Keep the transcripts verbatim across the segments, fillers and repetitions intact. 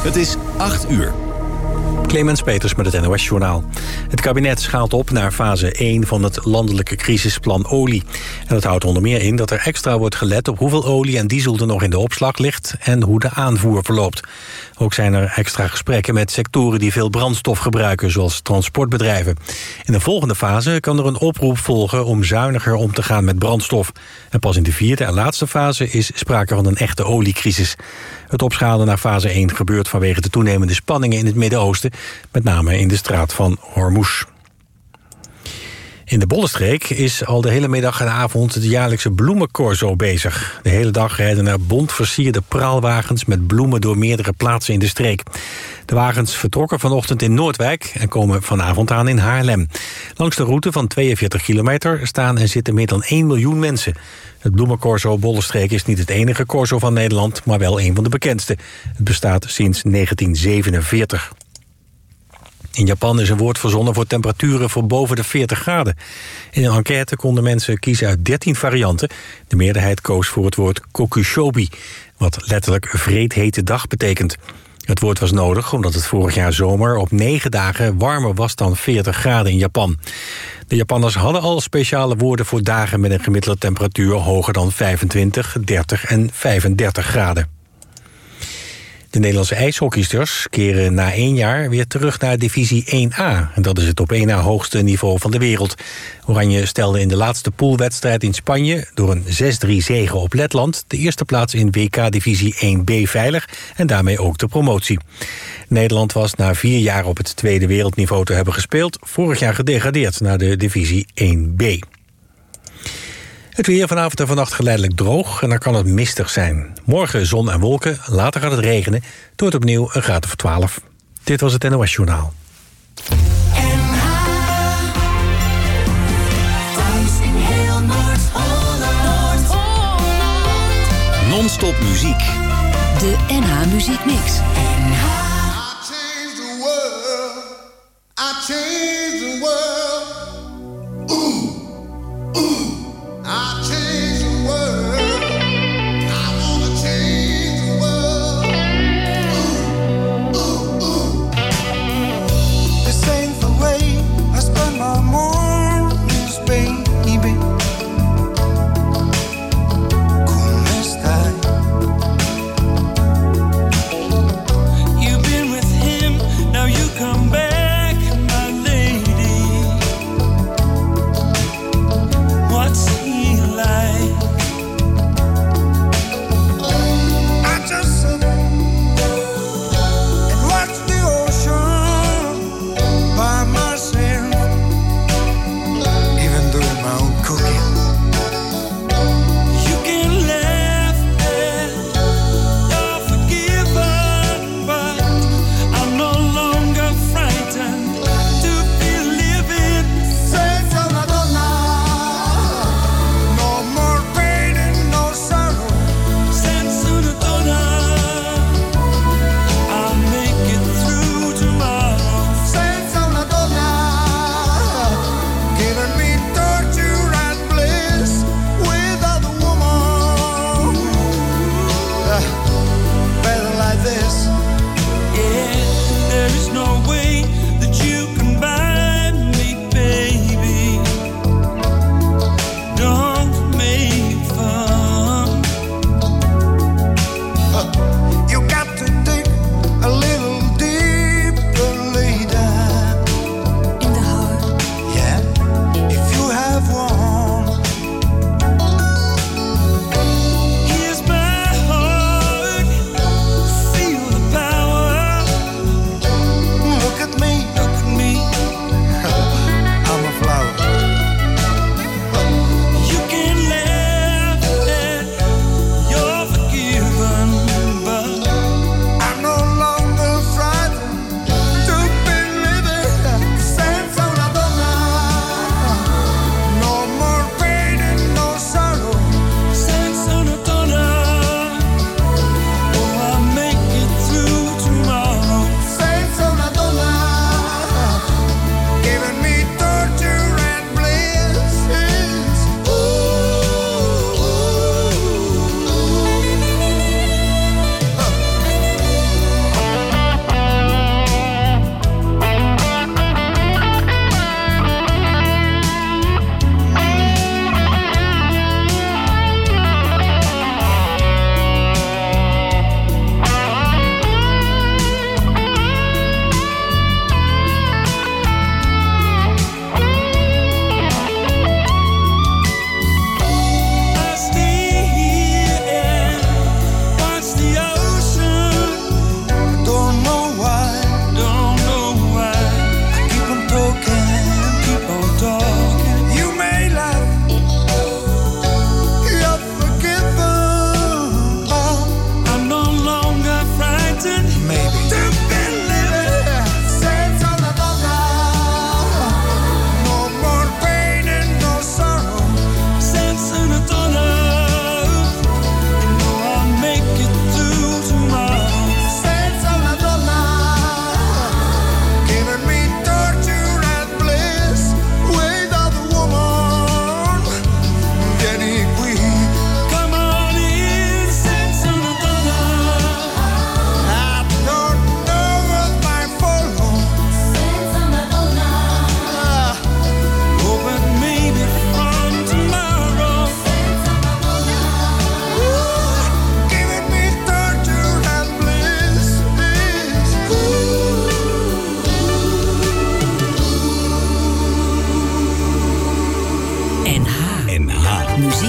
Het is acht uur. Clemens Peters met het N O S-journaal. Het kabinet schaalt op naar fase één van het landelijke crisisplan olie. En dat houdt onder meer in dat er extra wordt gelet op hoeveel olie en diesel er nog in de opslag ligt en hoe de aanvoer verloopt. Ook zijn er extra gesprekken met sectoren die veel brandstof gebruiken, zoals transportbedrijven. In de volgende fase kan er een oproep volgen om zuiniger om te gaan met brandstof. En pas in de vierde en laatste fase is sprake van een echte oliecrisis. Het opschalen naar fase één gebeurt vanwege de toenemende spanningen in het Midden-Oosten, met name in de straat van Hormuz. In de Bollenstreek is al de hele middag en avond de jaarlijkse bloemencorso bezig. De hele dag rijden er bont versierde praalwagens met bloemen door meerdere plaatsen in de streek. De wagens vertrokken vanochtend in Noordwijk en komen vanavond aan in Haarlem. Langs de route van tweeënveertig kilometer staan en zitten meer dan één miljoen mensen. Het bloemencorso Bollenstreek is niet het enige corso van Nederland, maar wel een van de bekendste. Het bestaat sinds negentien zevenenveertig. In Japan is een woord verzonnen voor temperaturen voor boven de veertig graden. In een enquête konden mensen kiezen uit dertien varianten. De meerderheid koos voor het woord kokushobi, wat letterlijk vreedhete dag betekent. Het woord was nodig omdat het vorig jaar zomer op negen dagen warmer was dan veertig graden in Japan. De Japanners hadden al speciale woorden voor dagen met een gemiddelde temperatuur hoger dan vijfentwintig, dertig en vijfendertig graden. De Nederlandse ijshockeysters keren na één jaar weer terug naar divisie één A. En dat is het op één na hoogste niveau van de wereld. Oranje stelde in de laatste poolwedstrijd in Spanje door een zes drie zege op Letland de eerste plaats in W K-divisie één B veilig en daarmee ook de promotie. Nederland was na vier jaar op het tweede wereldniveau te hebben gespeeld vorig jaar gedegradeerd naar de divisie één B. Het weer vanavond en vannacht geleidelijk droog en dan kan het mistig zijn. Morgen zon en wolken, later gaat het regenen. Het wordt opnieuw een graad of twaalf. Dit was het N O S-journaal. Non-stop muziek. De N H Muziek Mix. N H. I changed the world. I changed the world. Ooh, ooh. I change the world. I wanna change the world. Ooh, ooh, ooh. This ain't the way I spend my mornings, baby. Come estás? You've been with him, now you come back, my lady.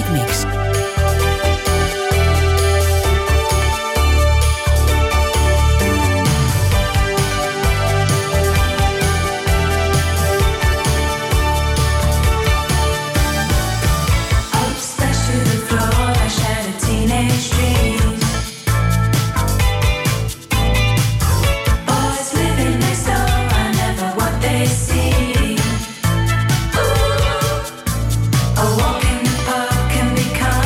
Muziekmix. A walk in the park can become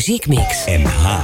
Muziekmix. N H.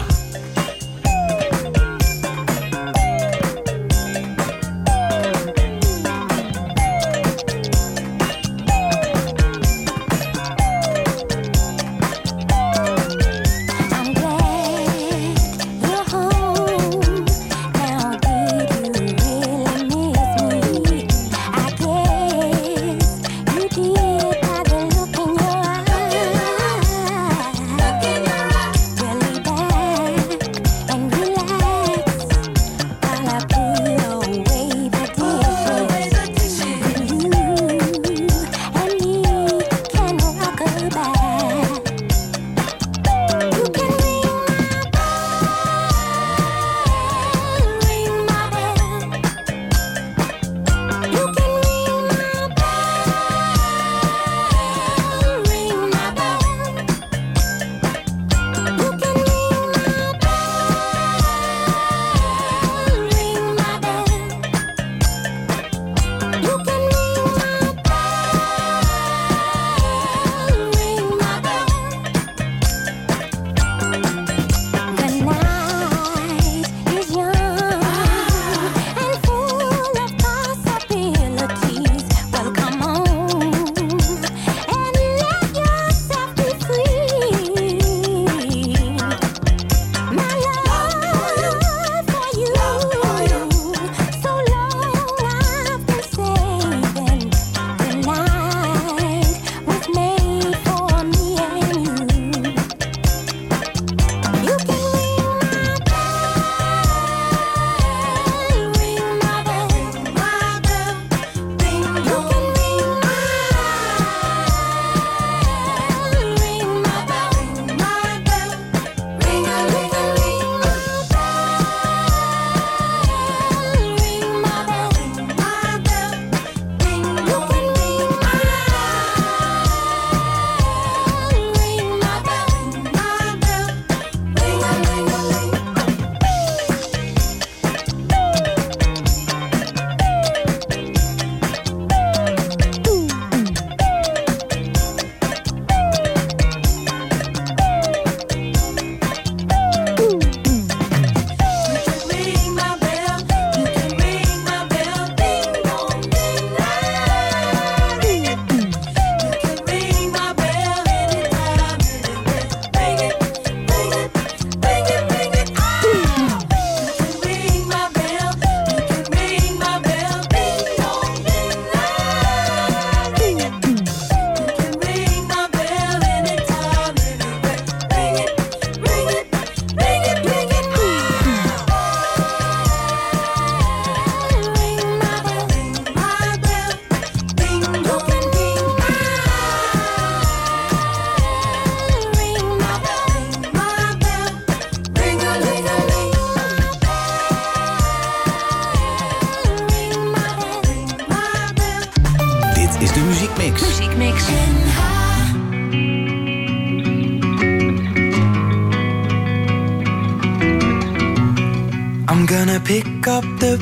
Pick up the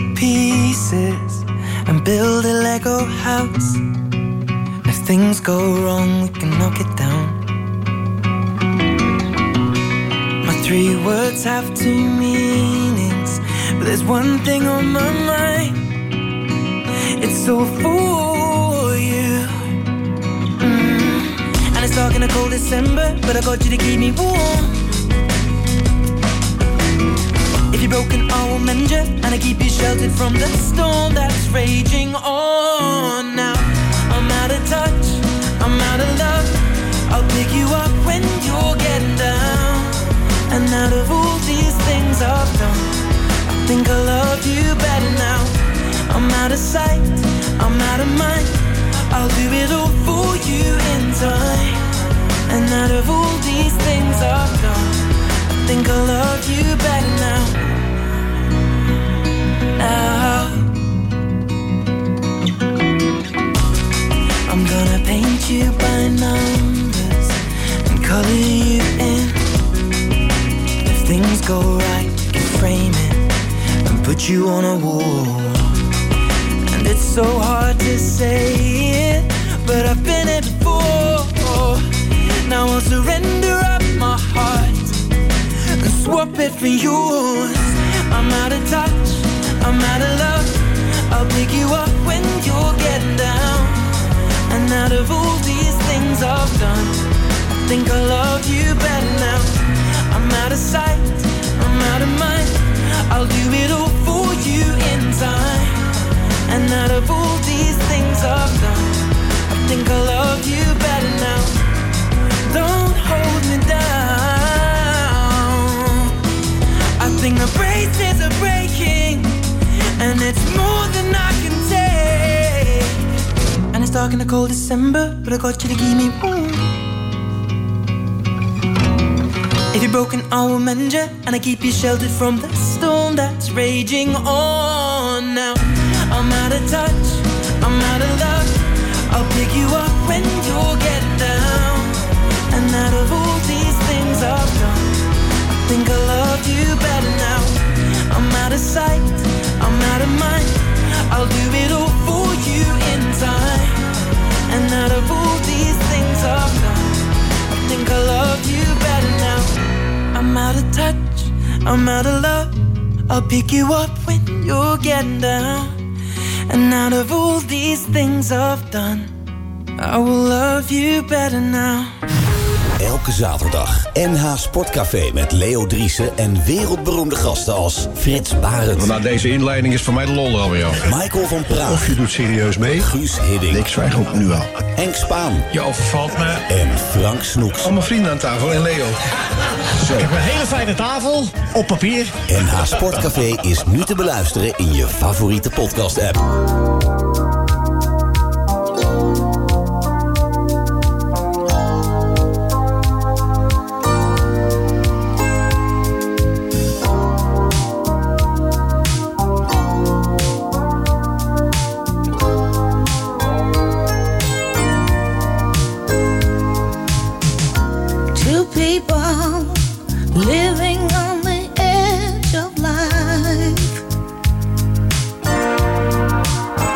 pieces and build a Lego house. If things go wrong, we can knock it down. My three words have two meanings, but there's one thing on my mind. It's all for you. mm. And it's dark in a cold December, but I got you to keep me warm. If you're broken, I will mend you, and I keep you sheltered from the storm that's raging on. Now I'm out of touch, I'm out of love. I'll pick you up when you're getting down. And out of all these things I've done, I think I love you better now. I'm out of sight, I'm out of mind. I'll do it all for you in time. And out of all these things I've done, I think I love you better now. Now I'm gonna paint you by numbers and color you in. If things go right, we can frame it and put you on a wall. And it's so hard to say it, but I've been it before. Now I'll surrender up my heart swap it for yours. I'm out of touch, I'm out of love. I'll pick you up when you're getting down. And out of all these things I've done, I think I love you better now. I'm out of sight, I'm out of mind. I'll do it all for you in time. And out of all these things I've done, I think I love you better now. Don't hold me down. I think the braces are breaking, and it's more than I can take. And it's dark in the cold December, but I got you to keep me warm. If you're broken, I will mend you, and I keep you sheltered from the storm that's raging on. Now I'm out of touch, I'm out of love. I'll pick you up when you're getting down. And out of all these things I've done, I think I love you better now. I'm out of sight, I'm out of mind. I'll do it all for you in time. And out of all these things I've done, I think I love you better now. I'm out of touch, I'm out of love. I'll pick you up when you're getting down. And out of all these things I've done, I will love you better now. Elke zaterdag N H Sportcafé met Leo Driessen en wereldberoemde gasten als Frits Barend. Nou, deze inleiding is voor mij de lol alweer. Michael van Praag. Of je doet serieus mee. Guus Hiddink. Ik zwijg ook nu al. Henk Spaan. Je overvalt me. En Frank Snoeks. Allemaal vrienden aan tafel en Leo. Zo. Ik heb een hele fijne tafel, op papier. N H Sportcafé is nu te beluisteren in je favoriete podcast-app. Living on the edge of life.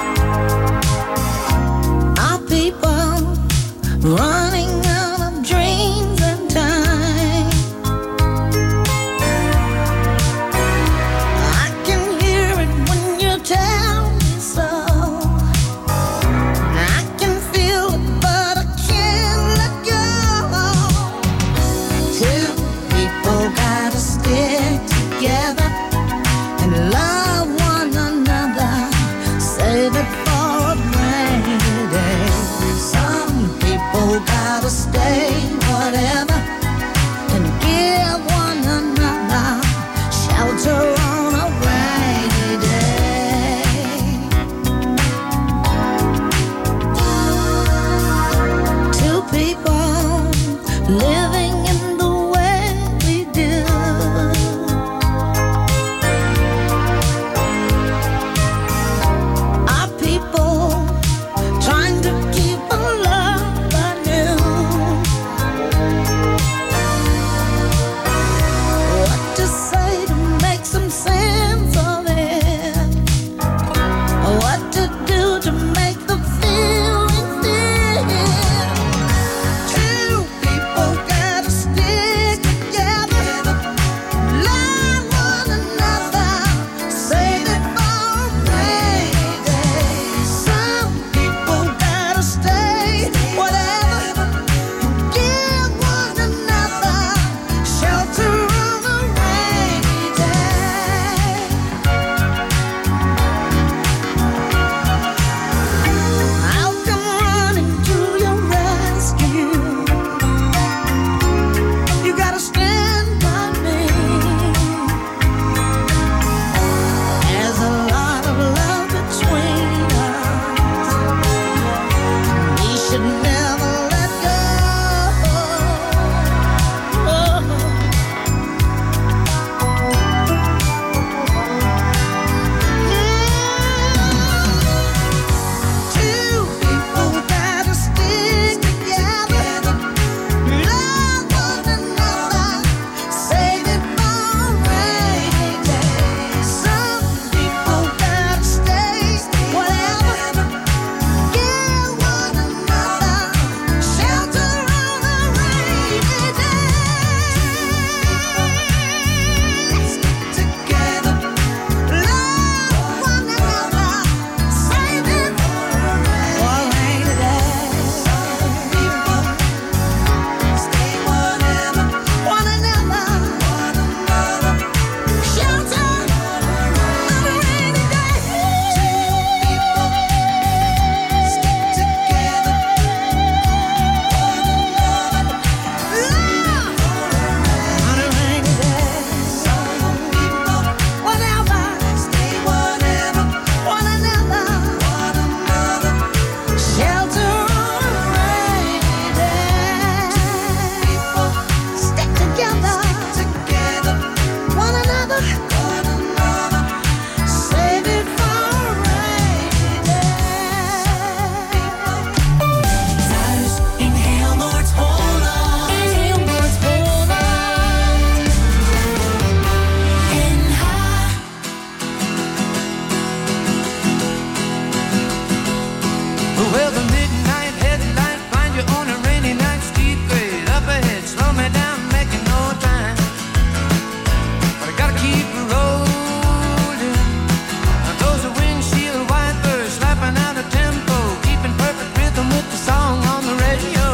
Well, the midnight headlight find you on a rainy night, steep grade up ahead, slow me down, making no time. But I gotta keep rolling. Those are windshield wipers slapping out a tempo, keeping perfect rhythm with the song on the radio.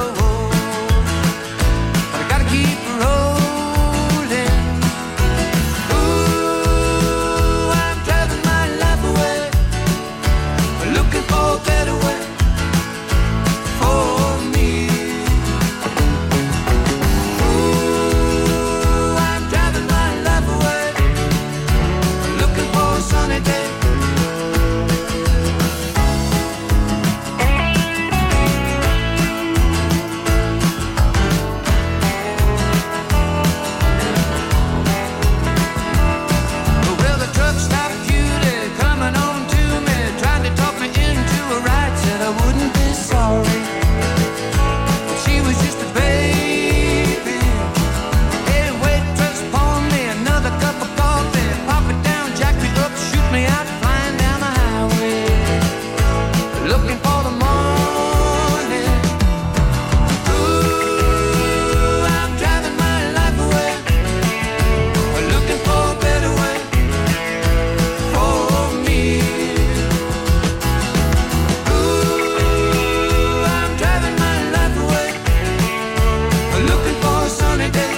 But I gotta keep rolling. Ooh, I'm driving my life away, looking for a better way for me. Ooh, I'm driving my life away, looking for a sunny day. Well, the truck stopped Judy coming on to me, trying to talk me into a ride, said I wouldn't be sorry. But she was just a baby. Hey, waitress, pour me another cup of coffee, pop it down, jack me up, shoot me out, flying down the highway, looking for the morning. Ooh, I'm driving my life away, looking for a better way for me. Ooh, I'm driving my life away, looking for a sunny day.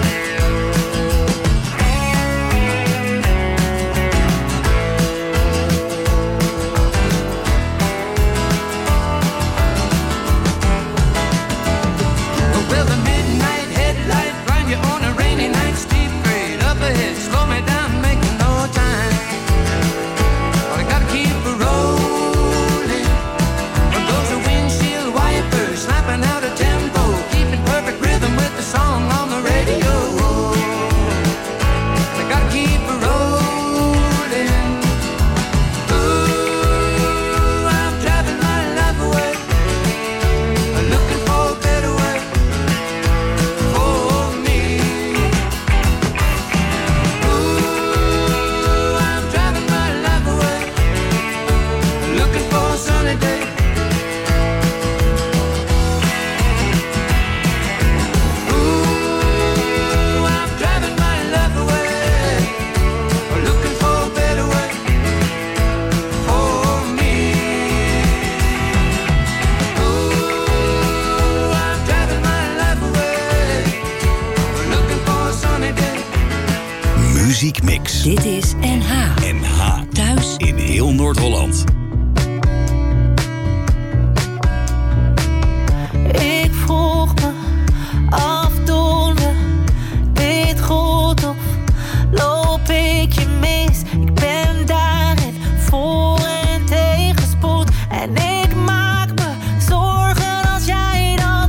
Well, the midnight headlight find you on a rainy night, steep grade up ahead, slow me down, making no time. But I gotta keep rolling. Those are windshield wipers slapping out a tempo, keeping perfect rhythm with the song on the radio. I gotta keep rolling. Ooh, I'm driving my life away, looking for a better way for me. Ooh, I'm driving my life away, looking for a sunny day. Ooh, I'm driving my life away, looking for a better way for me. Ooh, I'm driving my life away, looking for a sunny day. Muziekmix. Dit is N H. N H. Thuis In heel Noord-Holland. Ik vroeg me af, doen we dit goed of loop ik je mis? Ik ben daarin voor en tegenspoed en ik maak me zorgen als jij dat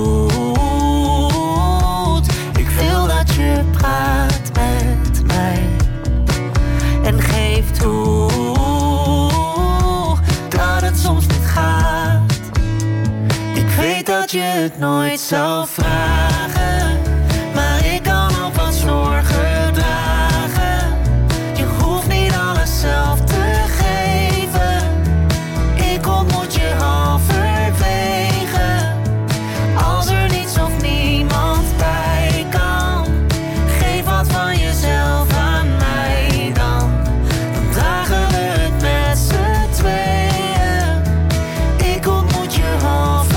doet. Ik wil dat je praat met mij en geef toe dat het soms niet gaat. Ik weet dat je het nooit zou vragen, maar ik kan ook wat zorgen dragen. Je hoeft niet alles zelf te geven. Ik ontmoet je halverwege. Als er niets of niemand bij kan, geef wat van jezelf aan mij dan. Dan dragen we het met z'n tweeën. Ik ontmoet je halverwege.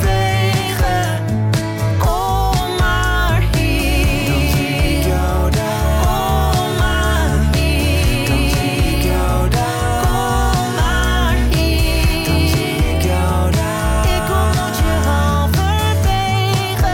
Kom maar hier. Dan zie ik jou daar. Kom maar hier. Dan zie ik jou daar. Kom maar hier. Dan zie ik jou daar. Ik ontmoet je halverwege.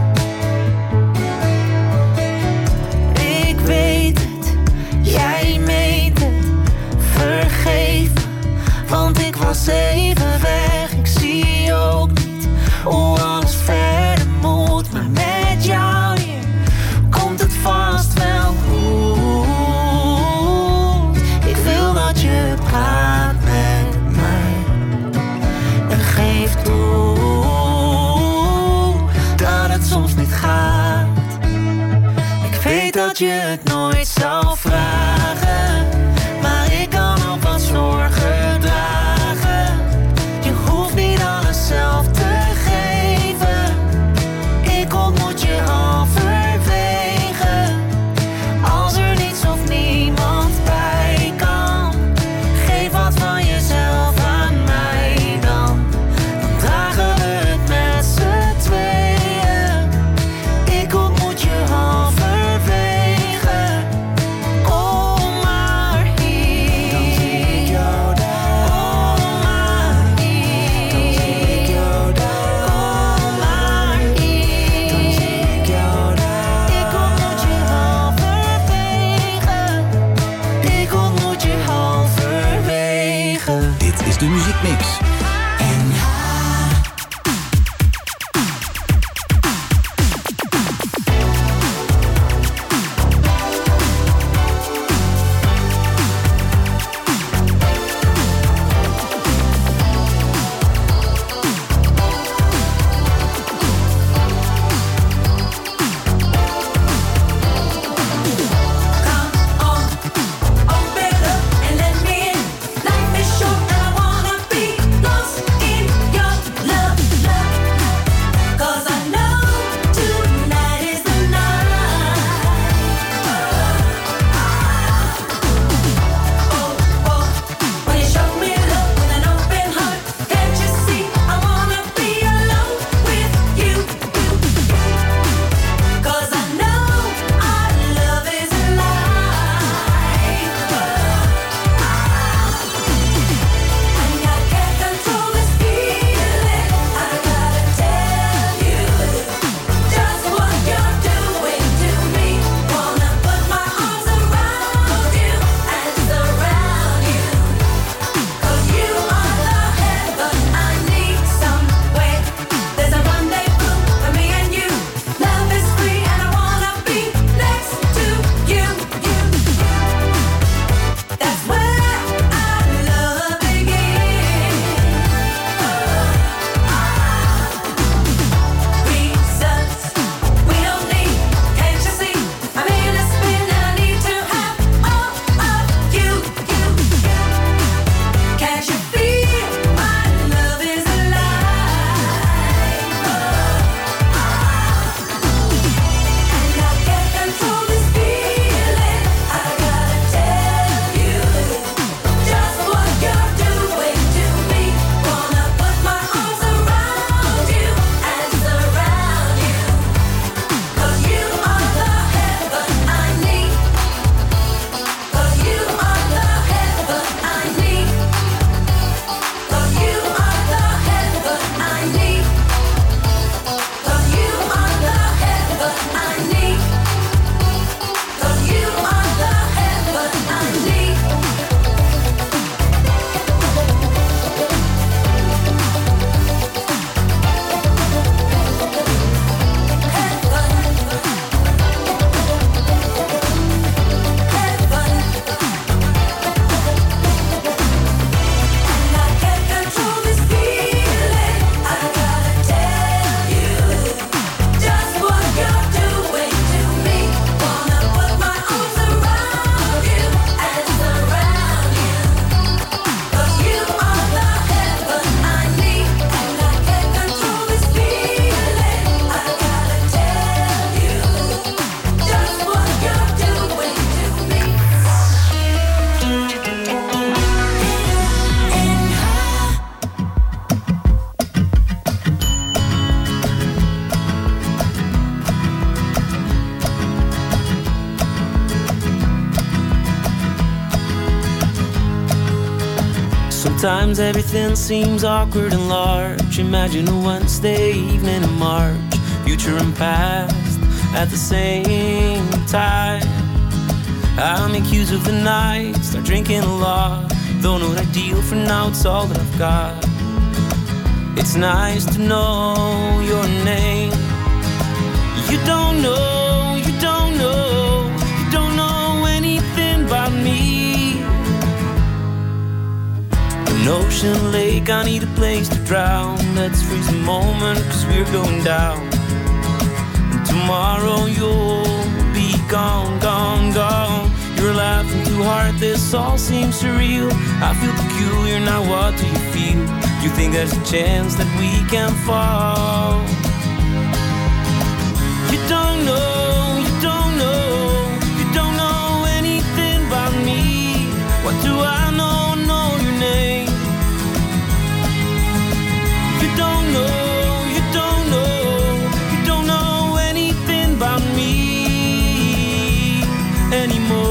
Ik weet het, jij meent het. Vergeef me, want ik was even weg. Ik zie ook niet hoe alles verder moet. Maar met jou hier komt het vast wel goed. Ik wil dat je praat met mij en geef toe dat het soms niet gaat. Ik weet dat je het nooit zou vragen, maar ik kan ook wat zorgen dragen. Je hoeft niet Sometimes everything seems awkward and large. Imagine a Wednesday evening in March, future and past at the same time. I'll make use of the night, start drinking a lot. Though not ideal for now, it's all that I've got. It's nice to know your name. You don't know, you don't know, you don't know anything about me. An ocean lake, I need a place to drown. Let's freeze a moment, cause we're going down. And tomorrow you'll be gone, gone, gone. You're laughing too hard, this all seems surreal. I feel peculiar, now what do you feel? You think there's a chance that we can fall? You don't know, you don't know, you don't know anything about me. What do I know, know your name? You don't know, you don't know, you don't know anything about me anymore.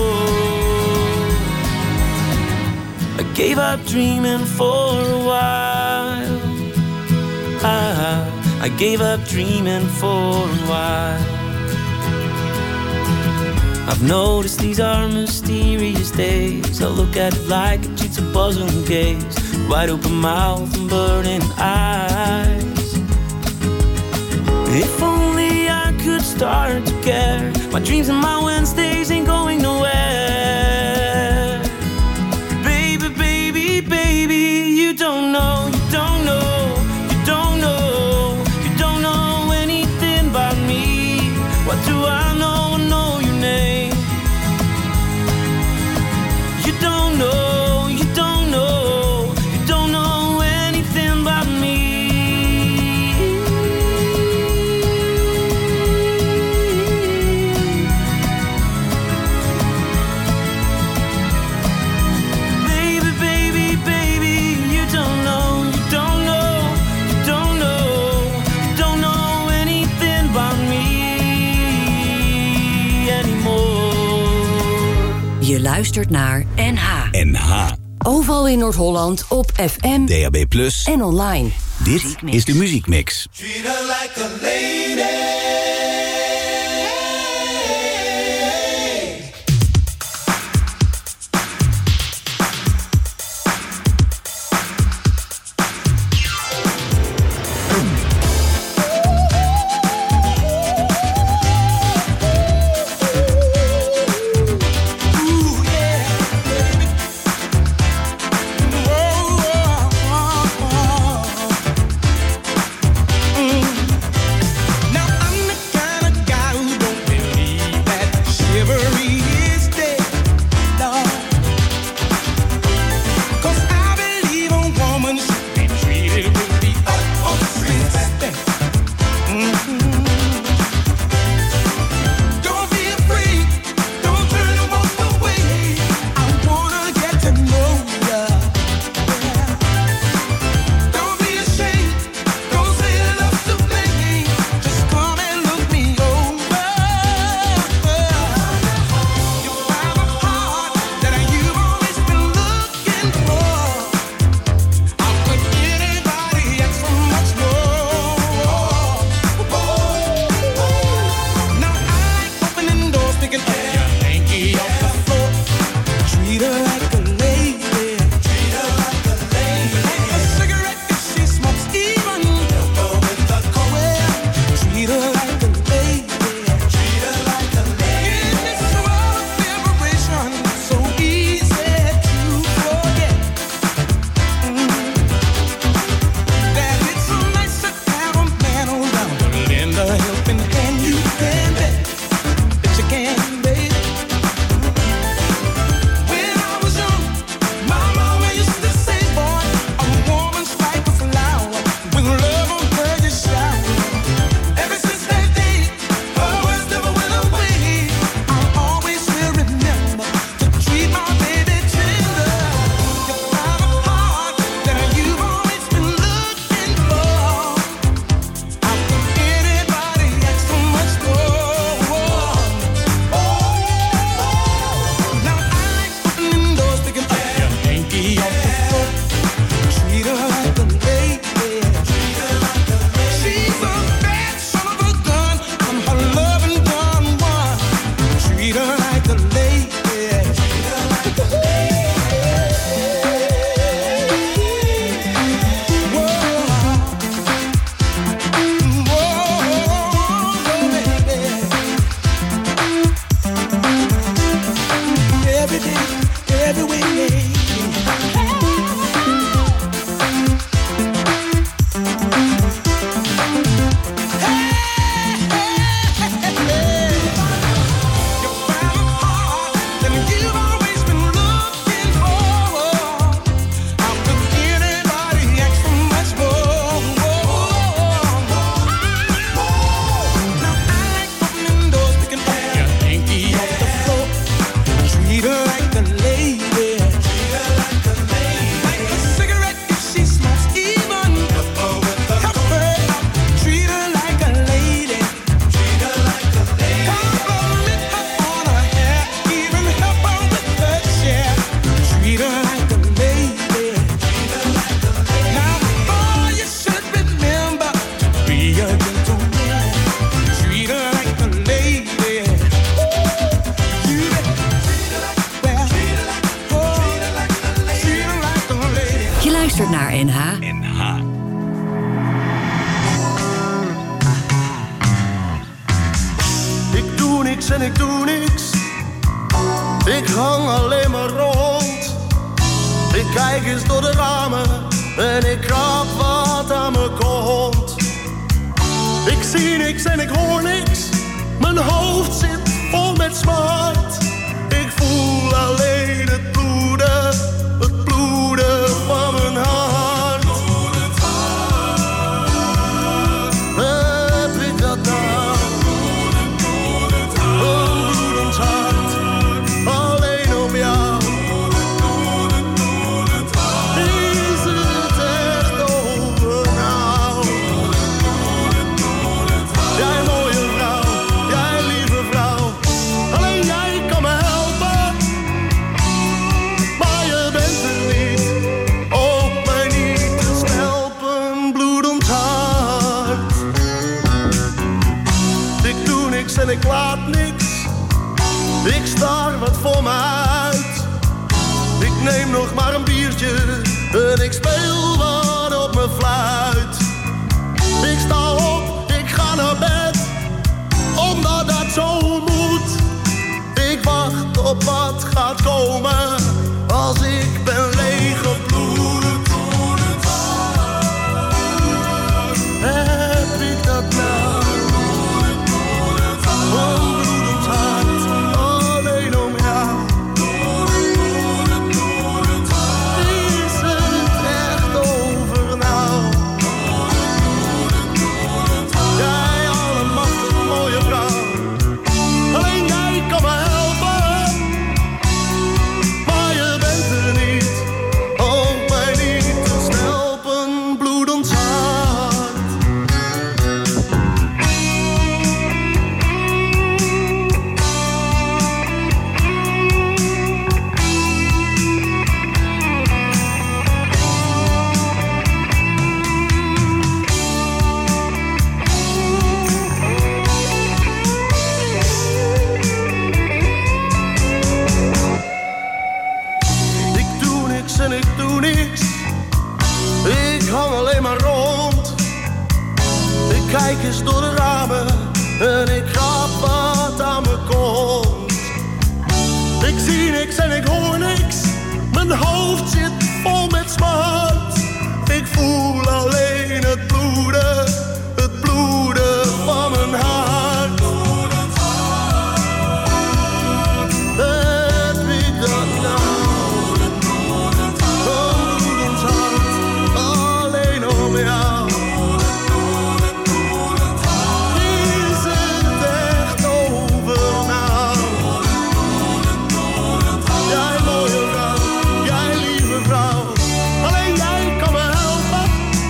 I gave up dreaming for a while. I, I gave up dreaming for a while. I've noticed these are mysterious days. I look at it like a cheats a puzzling gaze. Wide open mouth and burning eyes. If only I could start to care. My dreams and my Wednesdays ain't going nowhere. Baby, baby, baby, you don't know, you don't know, you don't know, you don't know anything about me. What do I know, I know your name. You don't know, you don't know, you don't know anything about me. Baby, baby, baby, you don't know, you don't know, you don't know, you don't know anything about me anymore. Je luistert naar N H. N H. Overal in Noord-Holland op F M, D A B plus, en online. dit Muziekmix. is de Muziekmix. Treat her like a lady. Ooh, yeah, baby. Whoa, whoa, whoa. Mm. Now I'm the niks en ik doe niks. Ik hang alleen maar rond. Ik kijk eens door de ramen en ik krap wat aan me komt. Ik zie niks en ik hoor niks. Mijn hoofd zit vol met smart. Ik voel alleen het bloeden, het bloeden van mijn hart. Bloedend hart. Heb ik dat nou? Bloedend, bloedend hart. Een bloedend hart. Alleen om jou. Bloedend, bloedend hart. Is het echt over nou? Bloedend, bloedend hart. Jij mooie vrouw, jij lieve vrouw. Alleen jij kan me helpen. Maar je bent er niet. Ook mij niet te stelpen. Bloedend hart. Ik doe niks en ik laat niks. Ik staar wat voor me uit. Ik neem nog maar een biertje en ik speel wat op mijn fluit. Ik sta op, ik ga naar bed, omdat dat zo moet. Ik wacht op wat gaat komen, als ik ben leeggebloed. Heb ik dat nou? Een bloedend hart, alleen om jou. Is het echt over nou? Jij allemachtig mooie vrouw. Alleen jij kan me helpen. Maar je bent er niet. Ook mij niet te stelpen. Bloedend hart. Ik doe niks en ik doe niks. Ik hang alleen maar rond. Ik kijk eens door de ramen en ik grap wat aan me komt. Ik zie niks en ik hoor niks. Mijn hoofd zit vol met smart. Ik voel alleen het bloeden, het bloeden van mijn hart. Heb ik dat nou? Een bloedend hart, alleen om jou. Is het echt over nou? Jij mooie vrouw, jij lieve vrouw. Alleen jij kan me helpen.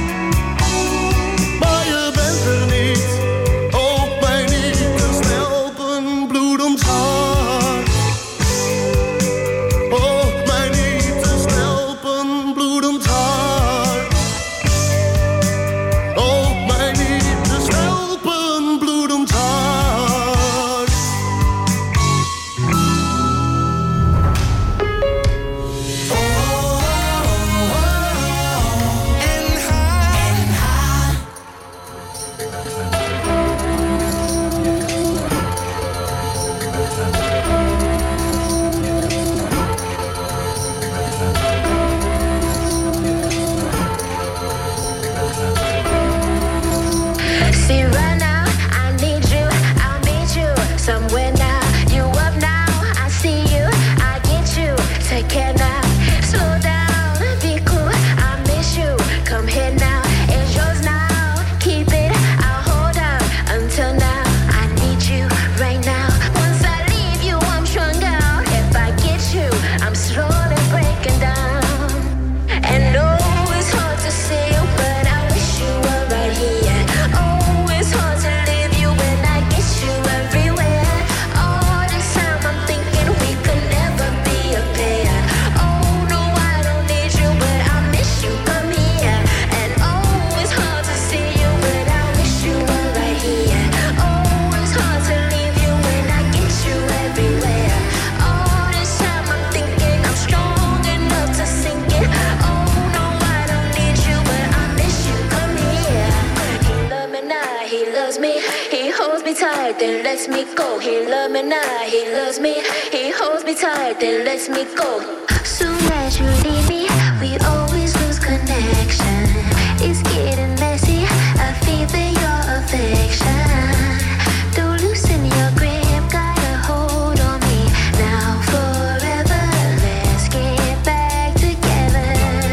tight, then lets me go. He loves me now, he loves me. He holds me tight, then lets me go. Soon as you leave me, we always lose connection. It's getting messy, I feel that your affection. Don't loosen your grip, got a hold on me. Now forever, let's get back together.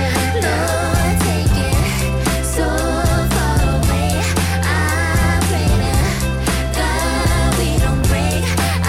Lord, take it so far away. I pray to God we don't break.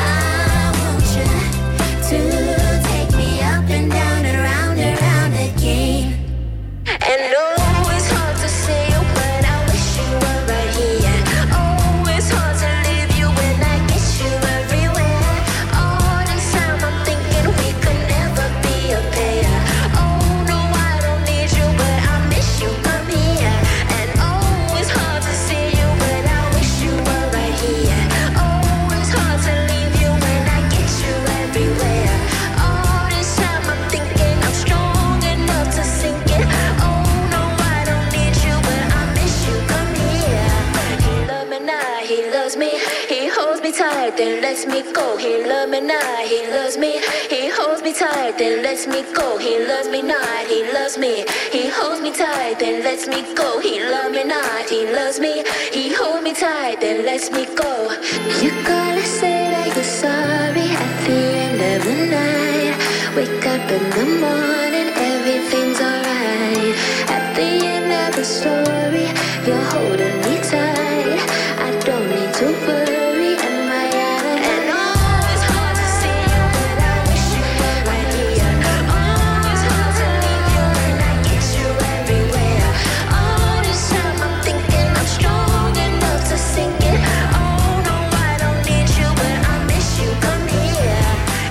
I want you to take me up and down and round and round again. And oh, it's hard to say, but I wish you were right here. Oh, it's hard to leave you when I get you everywhere. All this time I'm thinking we could never be a pair. Oh, no, I don't need you, but I miss you, come here. And oh, it's hard to see you, but I wish you were right here. Oh, it's hard to leave you when I get you everywhere. All this time I'm thinking I'm strong enough to sink it. Oh, no, I don't need you, but I miss you, come here. He loves me now, he loves me. He holds me tight, then lets me go. He loves me now, he loves me. He holds me tight, then lets me go. He loves me not, he loves me. He holds me tight, then lets me go. He loves me not, he loves me. He holds me tight, then lets me go. You gotta say that you're sorry at the end of the night. Wake up in the morning, everything's alright. At the end of the story, you're holding me tight. I don't need to worry, am I out of and oh, it's hard to see you, but I wish you were right here. Oh, it's hard to leave you when I get you everywhere. All this time I'm thinking I'm strong enough to sink it. Oh, no, I don't need you, but I miss you, come here.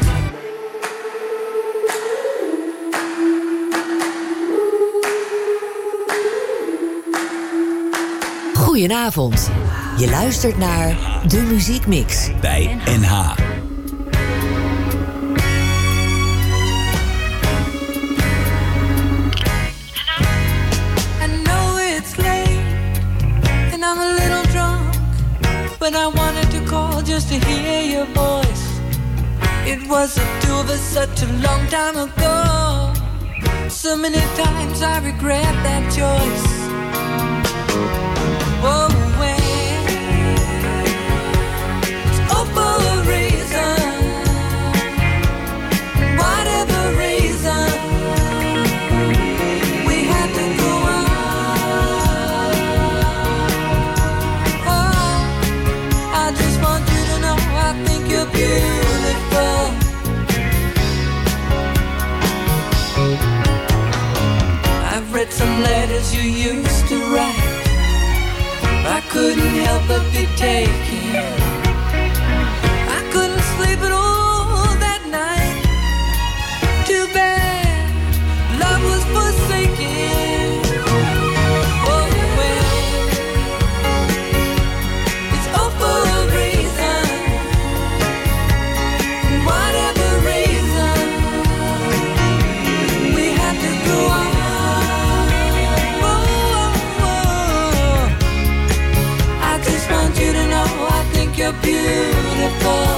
Goedenavond. Je luistert naar De Muziekmix bij N H. I know it's late and I'm a little drunk, but I wanted to call just to hear your voice. It was the two of us such a long time ago. So many times I regret that choice. Whoa, when it's all for a reason, whatever reason, we had to go on. Oh, I just want you to know I think you're beautiful. I've read some letters you used to write. I couldn't help but be taken. I couldn't sleep at all that night. Too bad love was forsaken. Oh well, it's all for a reason. Whatever reason, we had to go on. You to know I think you're beautiful.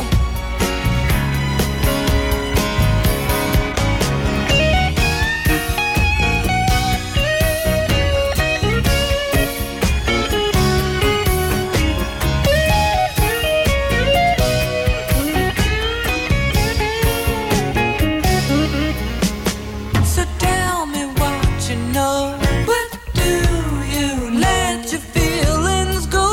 So tell me what you know. What do you let your feelings go?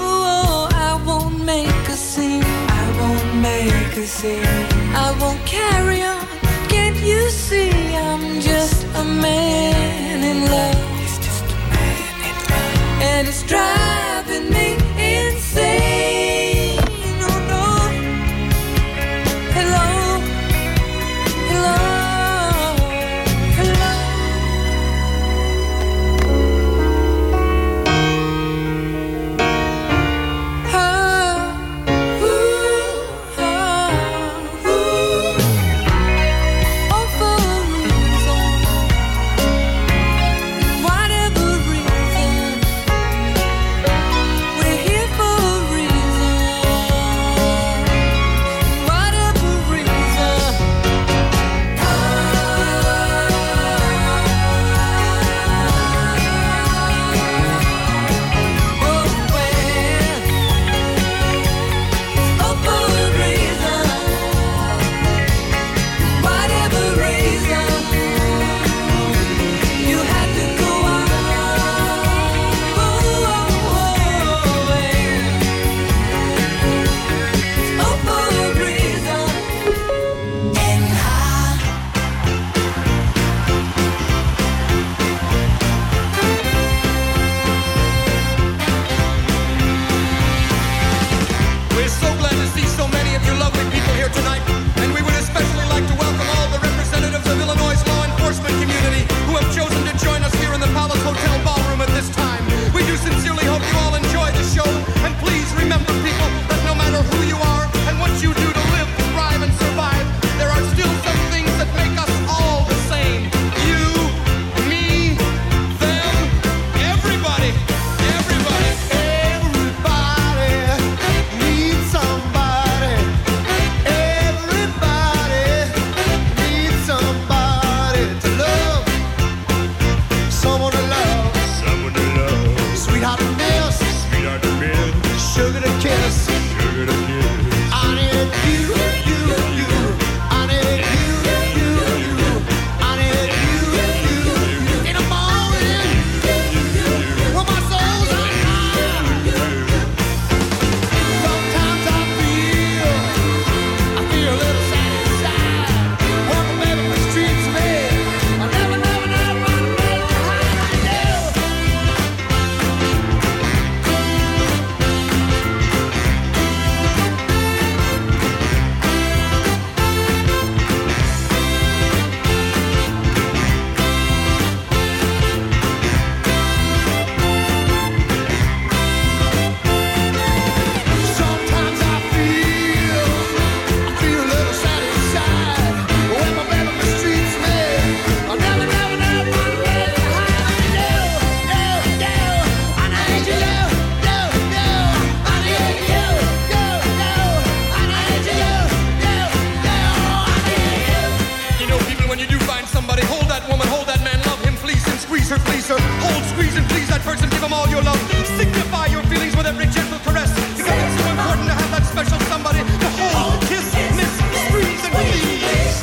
I won't carry on. Can't you see I'm just a man in love? He's just a man in love, and it's driving me insane. Oh no. Hello, hello, hello. love. Signify your feelings with every gentle caress, because it's so important to have that special somebody to hold, kiss, miss, squeeze, and please.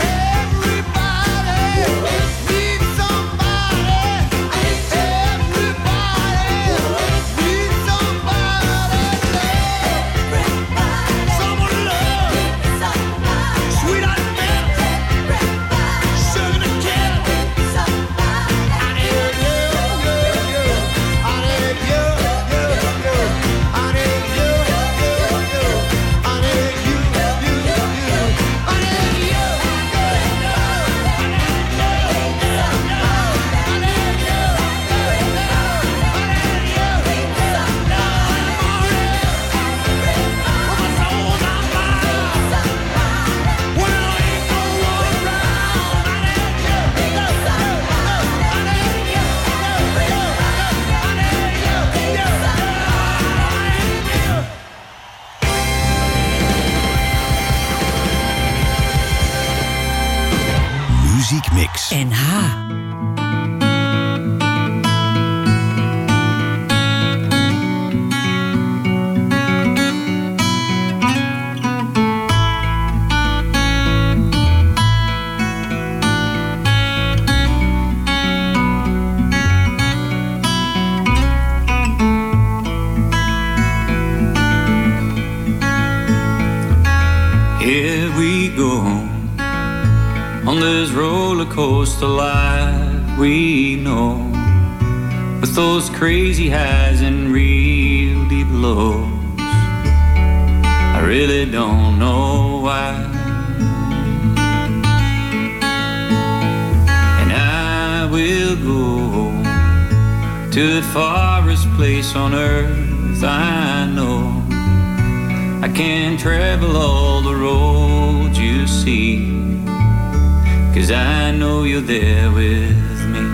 Mix. N H. Here we go on this roller coaster life we know, with those crazy highs and real deep lows. I really don't know why, and I will go to the farthest place on earth I know. I can't travel all the roads you see, 'cause I know you're there with me.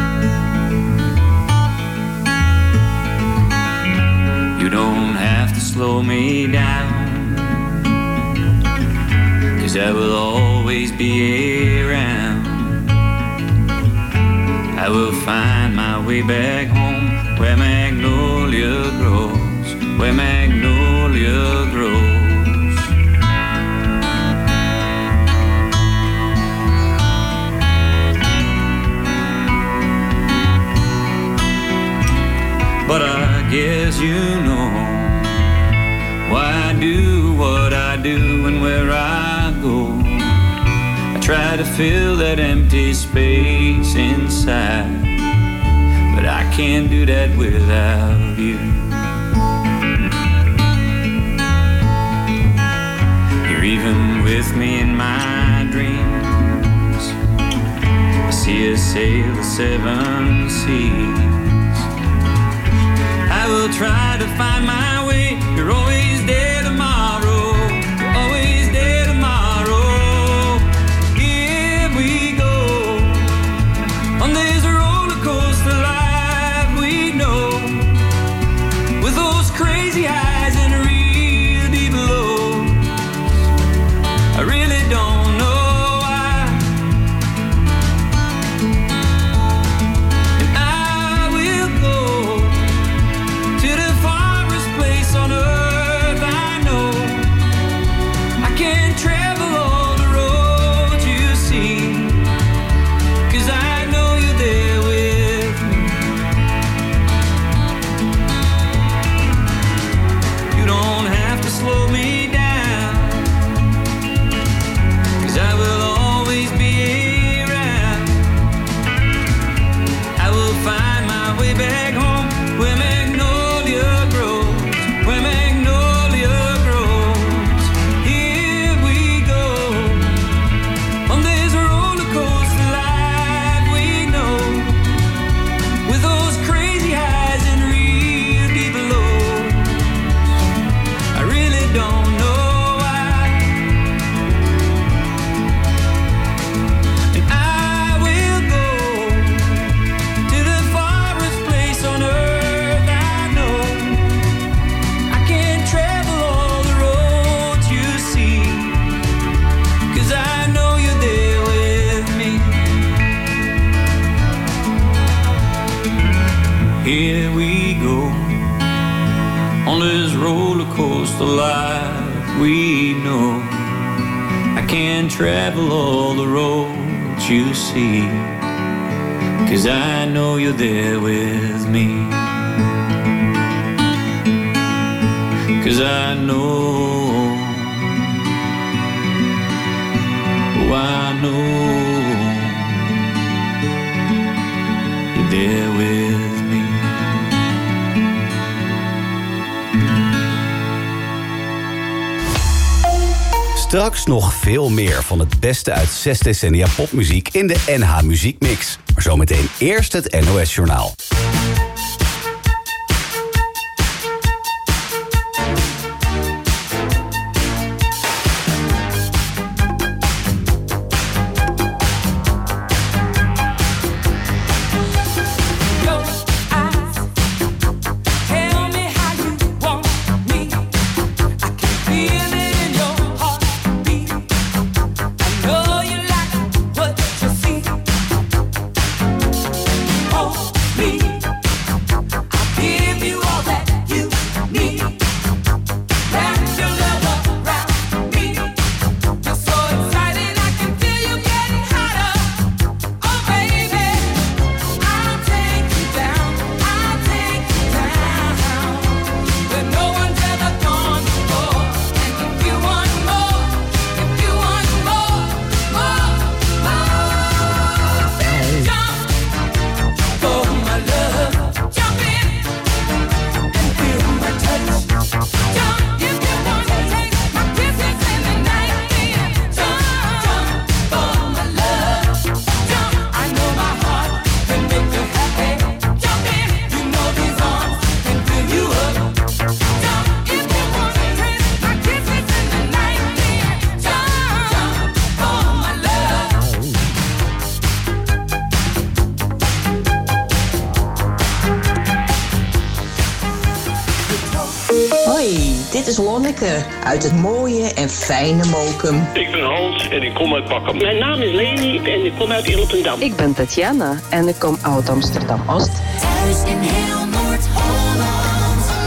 You don't have to slow me down, 'cause I will always be around. I will find my way back home, where magnolia grows, where magnolia grows. But I guess you know why I do what I do and where I go. I try to fill that empty space inside, but I can't do that without you. You're even with me in my dreams. I see us sail the seven seas. I will try to find my way. You're always there tomorrow. You're always there tomorrow. Here we go on this roller coaster life we know, with those crazy highs and real deep lows. I really don't know why, and I will go to the farthest place on earth I know. I can't travel all the roads you see, 'cause I know you're there with me. on this roller coaster life we know. I can't travel all the roads you see, 'cause I know you're there with me. 'Cause I know, oh I know you're there with me. Straks nog veel meer van het beste uit zes decennia popmuziek in de N H Muziekmix. Maar zometeen eerst het N O S Journaal. Dit is Lonneke uit het mooie en fijne Mokum. Ik ben Hans en ik kom uit Bakkum. Mijn naam is Leni en ik kom uit Ilpendam. Ik ben Tatjana en ik kom uit Amsterdam-Oost. Thuis in heel Noord-Holland.